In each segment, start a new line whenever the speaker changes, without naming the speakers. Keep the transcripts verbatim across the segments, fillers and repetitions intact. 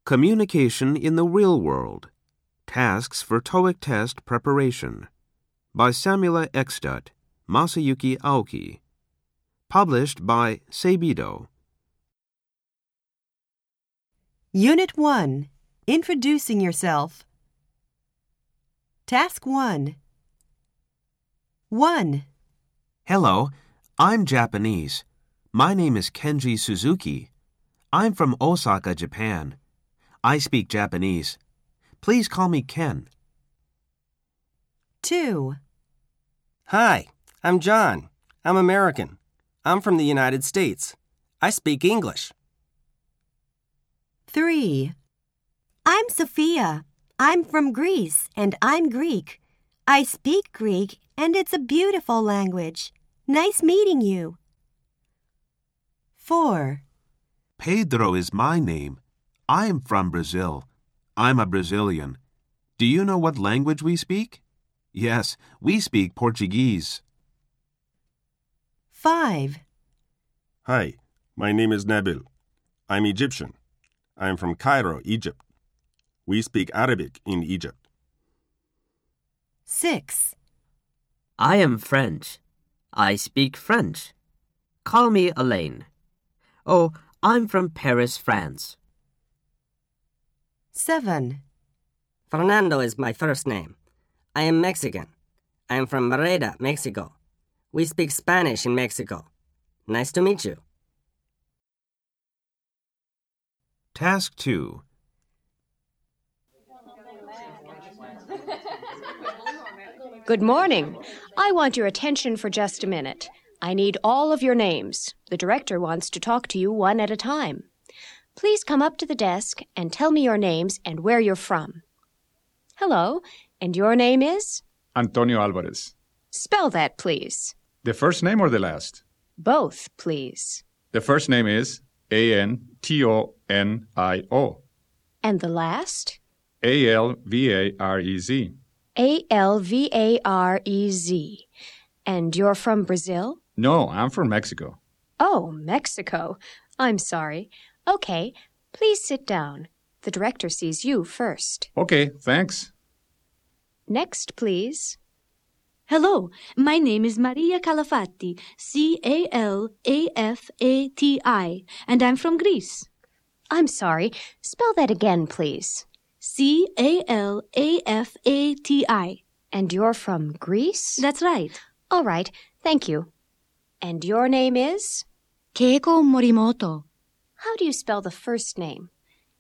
Communication in the Real World. Tasks for TOEIC Test Preparation. By Samula Ekstedt, Masayuki Aoki. Published by Seibido.
Unit one. Introducing yourself. Task one. one.
Hello, I'm Japanese. My name is Kenji Suzuki. I'm from Osaka, Japan. I speak Japanese. Please call me Ken.
two.
Hi, I'm John. I'm American. I'm from the United States. I speak English.
three. I'm Sophia. I'm from Greece, and I'm Greek. I speak Greek, and it's a beautiful language. Nice meeting you. four.
Pedro is my name. I am from Brazil. I'm a Brazilian. Do you know what language we speak? Yes, we speak Portuguese.
five.
Hi, my name is Nabil. I'm Egyptian. I'm from Cairo, Egypt. We speak Arabic in Egypt.
six.
I am French. I speak French. Call me Elaine. Oh, I'm from Paris, France.
seven.
Fernando is my first name. I am Mexican. I am from Merida, Mexico. We speak Spanish in Mexico. Nice to meet you.
Task two.
Good morning. I want your attention for just a minute. I need all of your names. The director wants to talk to you one at a time. Please come up to the desk and tell me your names and where you're from. Hello, and your name is?
Antonio Alvarez.
Spell that, please.
The first name or the last?
Both, please.
The first name is A N T O N I O.
And the last?
A L V A R E Z.
A L V A R E Z. And you're from Brazil?
No, I'm from Mexico.
Oh, Mexico. I'm sorry. Okay, please sit down. The director sees you first.
Okay, thanks.
Next, please.
Hello, my name is Maria Calafatti, C A L A F A T I, and I'm from Greece.
I'm sorry. Spell that again, please.
C A L A F A T I.
And you're from Greece?
That's right.
All right, thank you. And your name is?
Keiko Morimoto.
How do you spell the first name?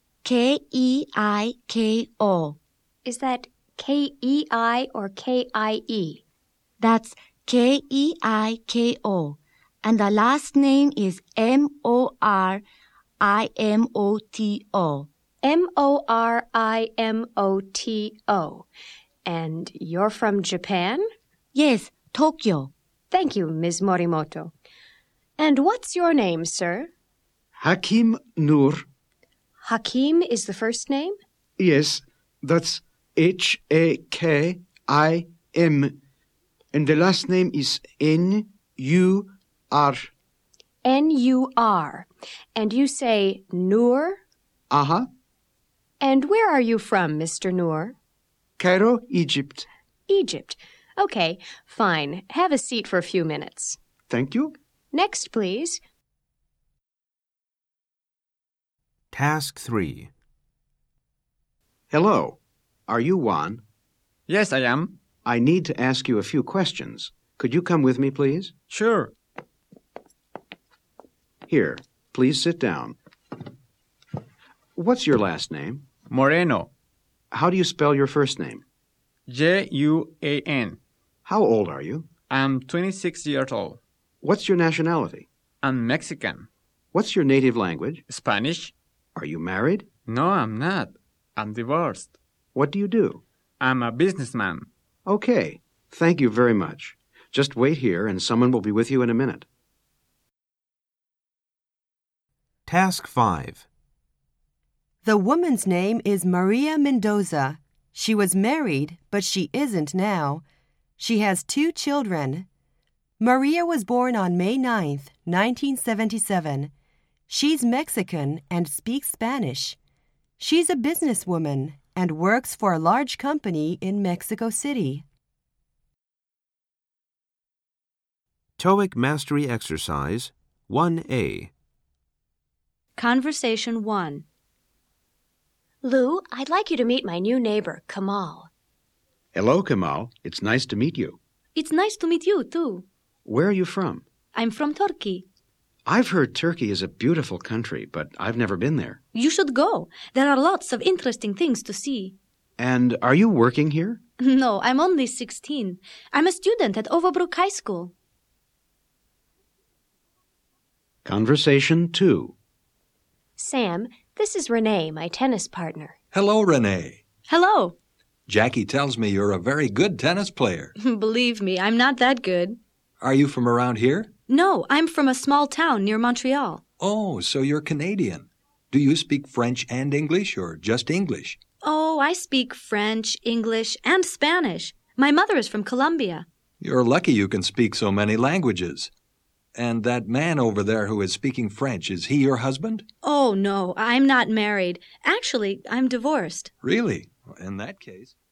K E I K O.
Is that K E I or K I E?
That's K E I K O. And the last name is M O R I M O T O.
M O R I M O T O. And you're from Japan?
Yes, Tokyo.
Thank you, Miz Morimoto. And what's your name, sir?
Hakim Noor.
Hakim is the first name?
Yes, that's H A K I M. And the last name is N U R.
N U R. And you say Noor?
Uh-huh.
And where are you from, Mister Noor?
Cairo, Egypt.
Egypt. Okay, fine. Have a seat for a few minutes.
Thank you.
Next, please.
Task three.
Hello. Are you Juan?
Yes, I am.
I need to ask you a few questions. Could you come with me, please?
Sure.
Here, please sit down. What's your last name?
Moreno.
How do you spell your first name?
J U A N.
How old are you?
I'm twenty-six years old.
What's your nationality?
I'm Mexican.
What's your native language?
Spanish.
Are you married?
No, I'm not. I'm divorced.
What do you do?
I'm a businessman.
Okay. Thank you very much. Just wait here and someone will be with you in a minute.
Task five.
The woman's name is Maria Mendoza. She was married, but she isn't now. She has two children. Maria was born on May ninth, nineteen seventy-seven. She's Mexican and speaks Spanish. She's a businesswoman and works for a large company in Mexico City.
TOEIC Mastery Exercise one A.
Conversation one.
Lou, I'd like you to meet my new neighbor, Kamal.
Hello, Kamal. It's nice to meet you.
It's nice to meet you, too.
Where are you from?
I'm from Turkey.
I've heard Turkey is a beautiful country, but I've never been there.
You should go. There are lots of interesting things to see.
And are you working here?
No, I'm only sixteen. I'm a student at Overbrook High School.
Conversation two.
Sam, this is Renee, my tennis partner.
Hello, Renee.
Hello.
Jackie tells me you're a very good tennis player.
Believe me, I'm not that good.
Are you from around here?
No, I'm from a small town near Montreal.
Oh, so you're Canadian. Do you speak French and English or just English?
Oh, I speak French, English, and Spanish. My mother is from Colombia.
You're lucky you can speak so many languages. And that man over there who is speaking French, is he your husband?
Oh, no, I'm not married. Actually, I'm divorced.
Really? In that case...